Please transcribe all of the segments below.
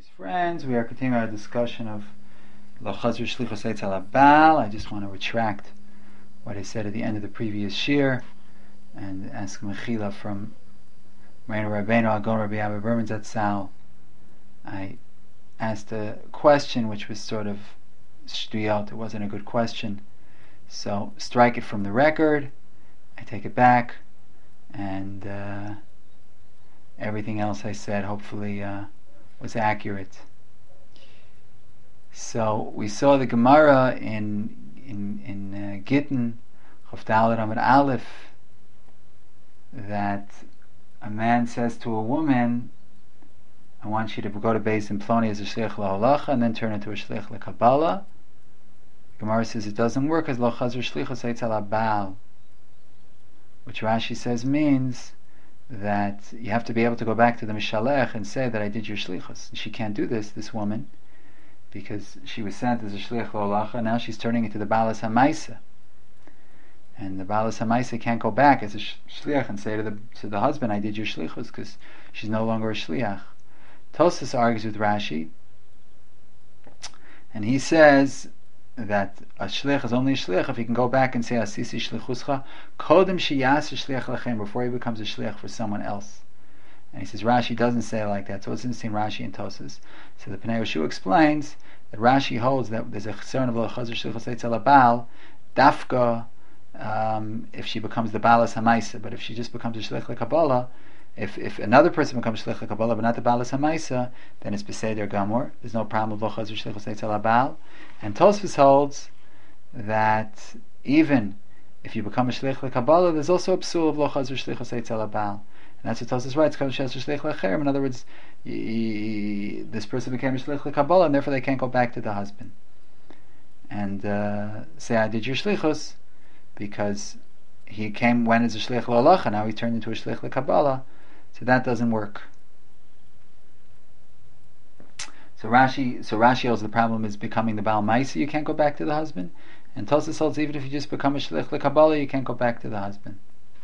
Dear friends, we are continuing our discussion of Lo Chazir Shlichus Eitz Al Baal. I just want to retract what I said at the end of the previous shir and ask Mechila from Reinu Rabbeinu Agon Rabbi Abba Berman Zatzal. I asked a question which was sort of shtuyot. It wasn't a good question, so strike it from the record. I take it back, and everything else I said hopefully was accurate. So we saw the Gemara in Gittin Chof Dalet Amud Aleph that a man says to a woman, "I want you to go to Beis Ploni as a shliach lahalacha and then turn into a shliach lekabbalah." Gemara says it doesn't work as lo chazir shlichus eitz al baal, which Rashi says means that you have to be able to go back to the mishalech and say that I did your shlichus. She can't do this woman, because she was sent as a shliach lahalacha. Now she's turning into the balas hamaisa, and the balas hamaisa can't go back as a shliach and say to the husband, I did your shlichus, because she's no longer a shliach. Tosfos argues with Rashi, and he says that a shliach is only a shliach if he can go back and say asisi shlichuscha kodem sheyas shliach lachem, before he becomes a shliach for someone else. And he says Rashi doesn't say it like that, so it's interesting Rashi and Tosfos. So the Pnei Yehoshua explains that Rashi holds that there's a chesron of lo chazir shlichus eitz al baal dafka if she becomes the balas hamaisa, but if she just becomes a shliach lekabbalah, if another person becomes shliach lekabbalah but not the balas hamaisa, then it's beseder gamor. There's no problem with lo chazir shlichus eitz al baal. And Tosfos holds that even if you become a shliach lekabbalah, there's also a psul of lo chazir shlichus eitz al baal. And that's what Tosfos writes, in other words, this person became a shliach lekabbalah, and therefore they can't go back to the husband and say, I did your shlichus, because he went as a shliach lahalacha, now he turned into a shliach lekabbalah, so that doesn't work. So Rashi holds the problem is becoming the Baal Maisa, you can't go back to the husband, and Tosfos holds even if you just become a shliach lekabbalah, you can't go back to the husband.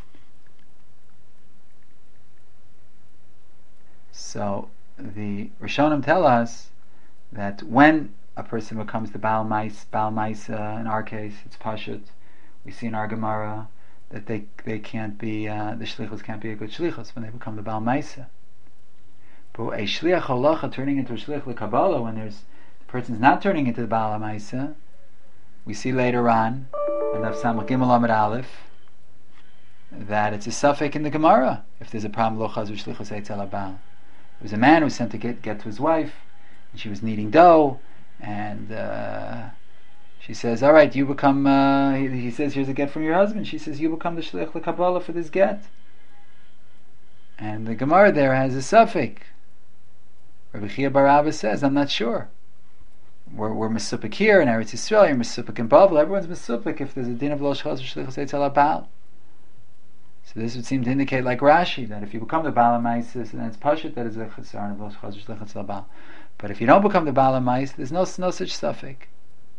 So the Rishonim tell us that when a person becomes the Baal Maisa, in our case it's Pashut, we see in our Gemara that they can't be, the shlichus can't be a good shlichus when they become the Baal Maisa. But a shliach halacha turning into a shliach lekabbalah, when the person's not turning into the Baal Maisa, we see later on in Daf Samach Gimel Amud Aleph that it's a suffix in the Gemara if there's a problem lo chazir shlichus eitz al baal. There was a man who was sent to get to his wife, and she was kneading dough, and she says, all right, you become, he says, here's a get from your husband. She says, you become the shliach lekabbalah for this get. And the Gemara there has a suffix. Rabbi Chia bar Abba says, I'm not sure. We're mesupik here in Eretz Yisrael, you're mesupik in Bavel, everyone's mesupik if there's a din of lo chazir shlichus eitz al baal. So this would seem to indicate, like Rashi, that if you become the Baal HaMaisa, then it's Pashut that is a chesron of lo chazir shlichus al baal. But if you don't become the Baal HaMaisa, there's no such suffix.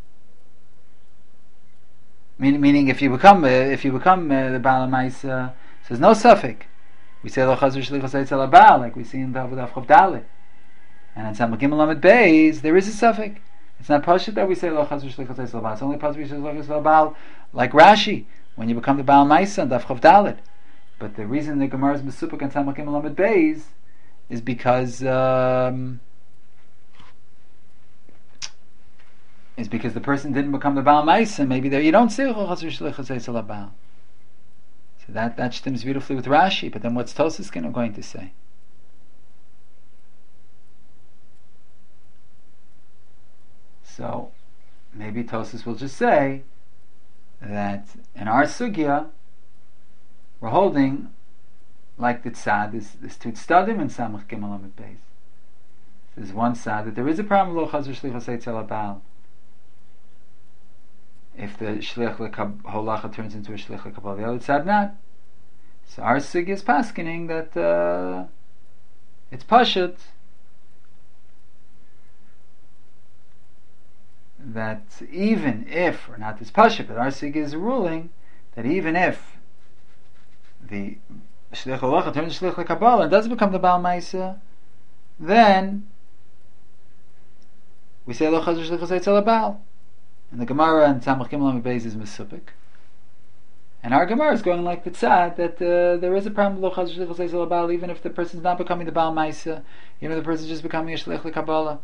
Meaning, if you become the Baal HaMaisa, so there's no suffix. We say lo chazir shlichus eitz al baal, like we see in the Avodah Chof Dalet. And in Samach Gimel Amud Beis, there is a suffix. It's not Pashut that we say lo chazir shlichus eitz al baal. It's only Pashut we say lo chazir al baal, like Rashi, when you become the Baal HaMaisa in Daf Chof Dalet. But the reason the Gemara is mesupik and Samach Gimel Amud Beis is because the person didn't become the Baal Maisa. Maybe there you don't say chazir shlichus eitz al baal. So that stems beautifully with Rashi. But then what's Tosfos going to say? So maybe Tosfos will just say that in our sugya we're holding like the tzad, this two tzadim in Samach Gimel Amud Beis. There's one tzad that there is a problem lo chazir shlichus eitz al baal if the shliach holacha turns into a shliach lekabbalah. The other tzad not. So our sugya is paskening that it's pashut that even if, or not this pashut, but our sugya is ruling that even if the shliach halacha turns to shliach lekabbalah and doesn't become the Baal Maisa, then we say lo chazir shlichus eitzel habal. And the Gemara and Tzamach Gimel Beis is Mesupik. And our Gemara is going like the Tzad that there is a problem with lo chazir shlichus eitzel habal, even if the person's not becoming the Baal Maisa, even if the person's just becoming a Shlich LeKabbalah.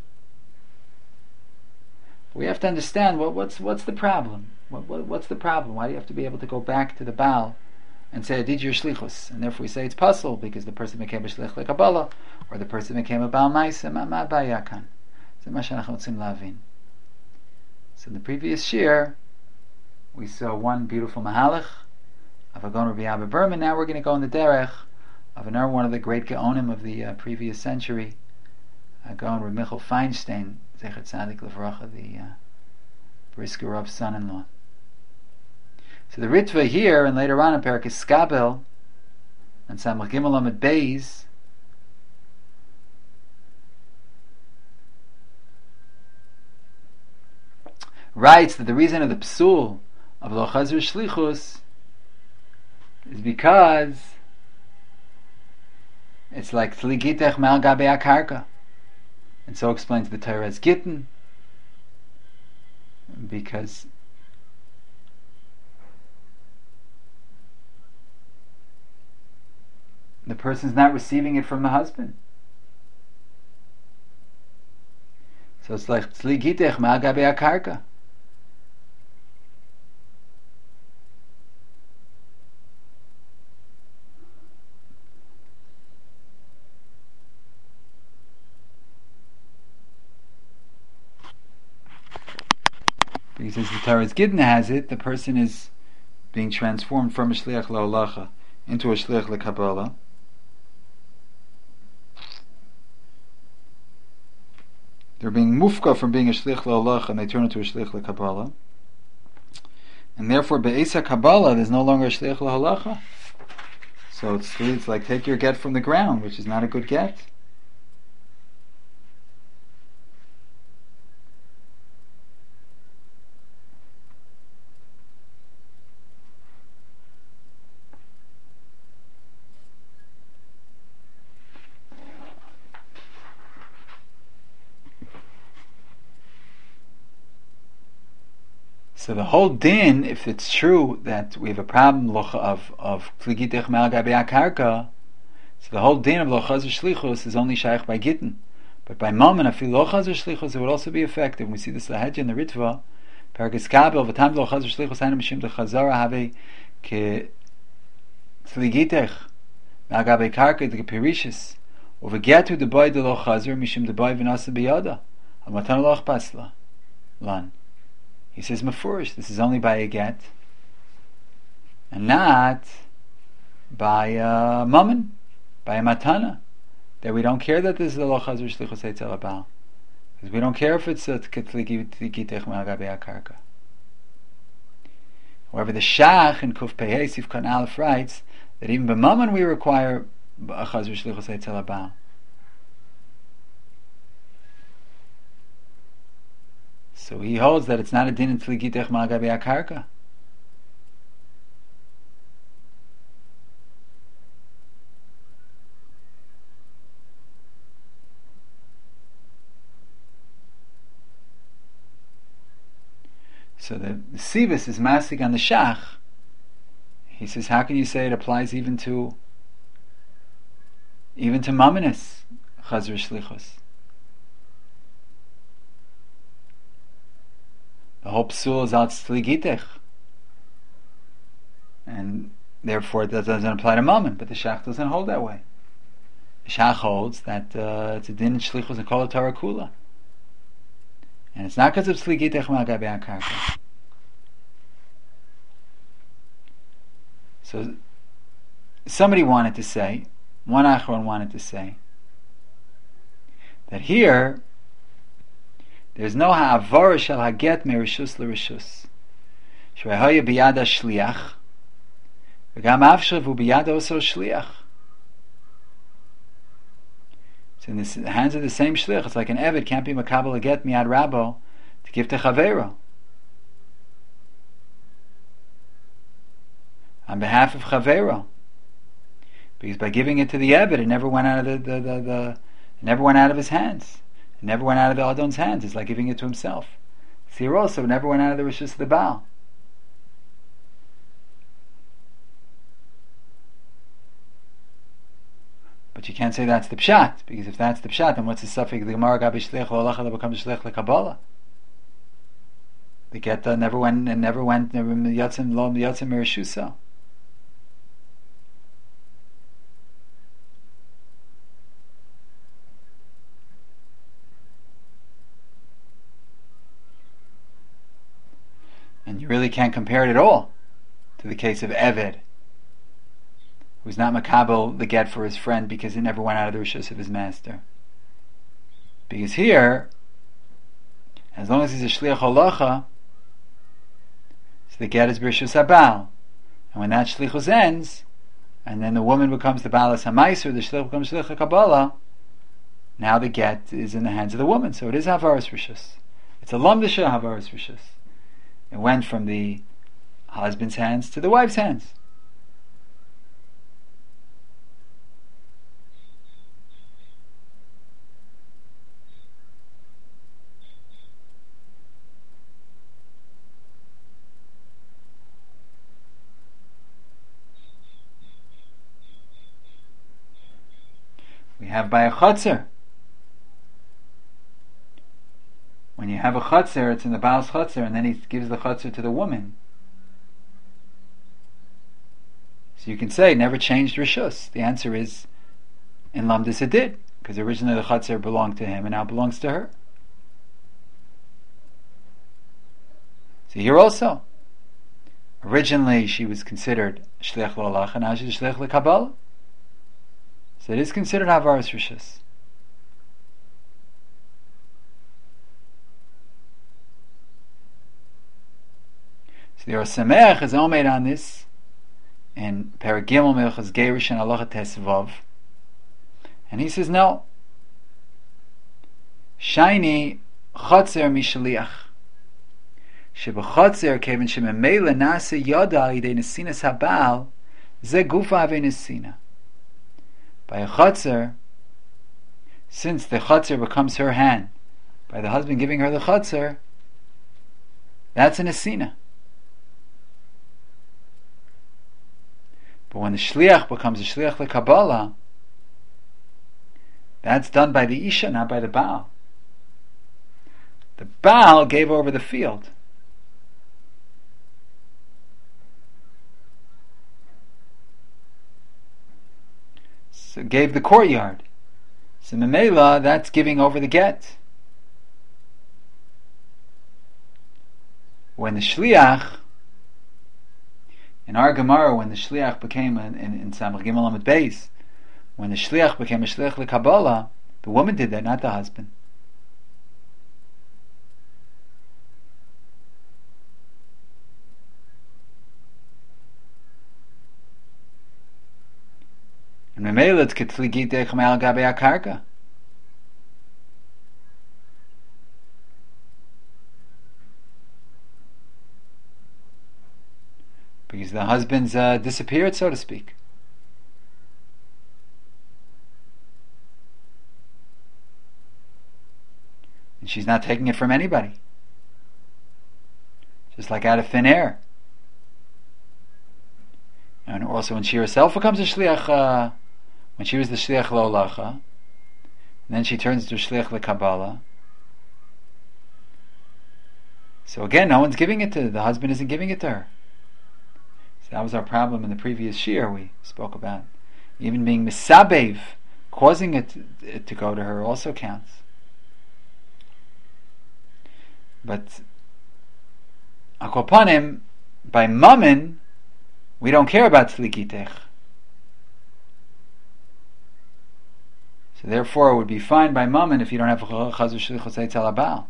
We have to understand what's the problem. What's the problem? Why do you have to be able to go back to the Baal and say I did your shlichus, and therefore we say it's puzzle because the person became a shlich lekabbalah or the person became a Baal Maisa? Ma bayakan. So in the previous shir we saw one beautiful mahalach of Agon Rabbi Abba Berman. Now we're going to go in the derech of another one of the great Geonim of the previous century, Agon Rabbi Michal Feinstein, Zecher Tzadik Levracha, the Brisker Rav's son-in-law. So the Ritva here and later on in Perek Iskabel and Samach Gimel Amud Beis writes that the reason of the psul of Lo Chazir Shlichus is because it's like Tligitech Mal Gabe Akarka, and so explains the Torah's Gittin, because the person's not receiving it from the husband. So it's like Tzli Gitech Ma'al Gabe HaKarka. Because as the Torah's Gittin has it, the person is being transformed from a Shliach La'olacha into a Shliach L'Kabbalah. They're being mufka from being a Shliach La'olacha and they turn into a Shliach L'Kabbalah. And therefore, Be'esa Kabbalah, there's no longer a Shliach La'olacha. So it's like take your get from the ground, which is not a good get. So the whole din, if it's true that we have a problem of Tligitech Ma'al Gabe HaKarka, so the whole din of Lo Chazir Shlichus is only shaykh by Gittin. But by Mammon, if Lo Chazir Shlichus, it would also be effective. And we see this Lahedja in the Ritva, Perek Iskabel, V'tam Lo Chazir Shlichus Hainu Mishim D'Chazara Have Ke Tligitech Ma'al Gabe HaKarka D'Ke Perishis U'V'getu D'Boy D'Lo Chazir Mishim D'Boy V'Nasa B'Yoda Al-Matan Lo Achpasla Lan. He says mafurish, this is only by a get and not by a mammon, by a matana, that we don't care that this is the Lo Chazir Shlichus Eitzel Habal, because we don't care if it's a Tligitech Ma'al Gabe HaKarka. However, the Shach in Kuf Pei Sif Kan Aleph writes that even by mammon we require a Chazir Shlichus Eitzel Habal. So he holds that it's not a din in Tligitech Ma'al Gabe HaKarka. So the Sivus is masig on the Shach. He says, how can you say it applies even to Mammonis Chazir Shlichus? The whole psul is out Tligitech, and therefore it doesn't apply to Mammon, but the Shach doesn't hold that way. The Shach holds that it's a din in Shlichus and Kol Torah Kula, and it's not because of Tligitech Ma'al Gabe HaKarka. So somebody wanted to say, one Achron wanted to say, that here there's no ha'avara shel haget merishus l'rishus. Shrehoya biyada shliach, v'gam avshav hu biyada oso shliach. It's in the hands of the same shliach. It's like an eved can't be makabel a get miyad rabo to give to chavero. On behalf of chavero, because by giving it to the eved, it never went out of it never went out of his hands. It never went out of the Adon's hands. It's like giving it to himself. So here also, it never went out of the rishus of the Baal. But you can't say that's the pshat, because if that's the pshat, then what's the suffix? The Gemara gabi shliach lo halacha becomes shliach lekabbalah. The get never went yatzim lo yatzim merishusa. And you really can't compare it at all to the case of Eved, who's not makabel the get for his friend because it never went out of the rishus of his master. Because here, as long as he's a shliach halacha, so the get is b'rishus habal, and when that shlichus ends, and then the woman becomes the balas hamaiser, the shliach becomes shliach kabbalah, now the get is in the hands of the woman, so it is havaras rishus. It's a lamdasha havaras rishus. It went from the husband's hands to the wife's hands. We have by a chotzer. When you have a chotzer, it's in the Baal's chotzer, and then he gives the chotzer to the woman. So you can say, never changed rishus. The answer is, in Lamdis it did, because originally the chotzer belonged to him, and now belongs to her. So here also, originally she was considered shliach l'halacha, and now she's shliach l'kabbalah. So it is considered havaras rishus. So the Or Sameach is all made on this in Perek Gimel Milchas Gerush and Halacha Tesvav, and he says no. Shiny chotzer mishaliach. Shebechotzer kevin shememela nase yada idei nesinas habal ze gufa ave nesina. By a chotzer, since the chotzer becomes her hand, by the husband giving her the chotzer, that's an nesina. But when the shliach becomes a shliach lekabbalah, that's done by the isha, not by the Baal. The Baal gave over the field. So gave the courtyard. So memela, that's giving over the get. When the shliach, in our Gemara, when the shliach became in Samach Gimel Amud Beis, when the shliach became a shliach lekabbalah, the woman did that, not the husband. And memela it's ketligitech me'al gabei akarka. Because the husband's disappeared, so to speak. And she's not taking it from anybody. Just like out of thin air. And also when she herself becomes a shliach, when she was the shliach lo-halacha, and then she turns to shliach le-kabbalah. So again, no one's giving it to the husband isn't giving it to her. That was our problem in the previous shir we spoke about. Even being misabev, causing it to go to her, also counts. But akopanim, by mammon, we don't care about tzligitech. So therefore, it would be fine by mammon if you don't have chazur shlichus eitzel habal.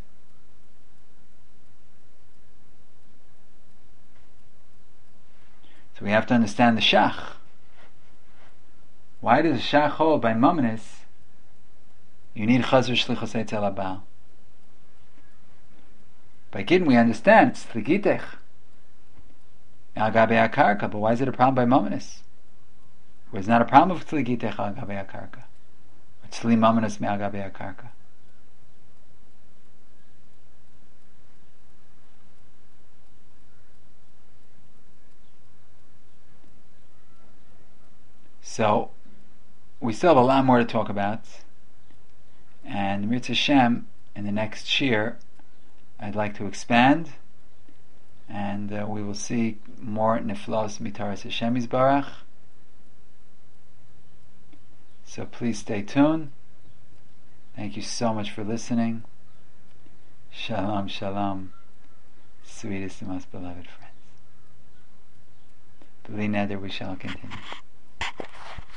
So we have to understand the shach. Why does the shach hold by mammonis you need chazur shlichus eitzel habal? By Gidin we understand it's tzligitech al gabei akarka, but why is it a problem by mammonis? Where it's not a problem of tzligitech al gabei akarka, or tzli mammonis me al gabei akarka. So we still have a lot more to talk about, and Mirza Hashem, in the next shir, I'd like to expand, and we will see more Niflos Mitaras Hashem Yisbarach. So please stay tuned. Thank you so much for listening. Shalom, shalom, sweetest and most beloved friends. B'li neder, we shall continue.